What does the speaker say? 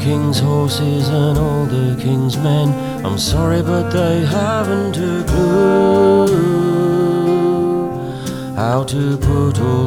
king's horses and all the king's men. I'm sorry, but they haven't a clue how to put all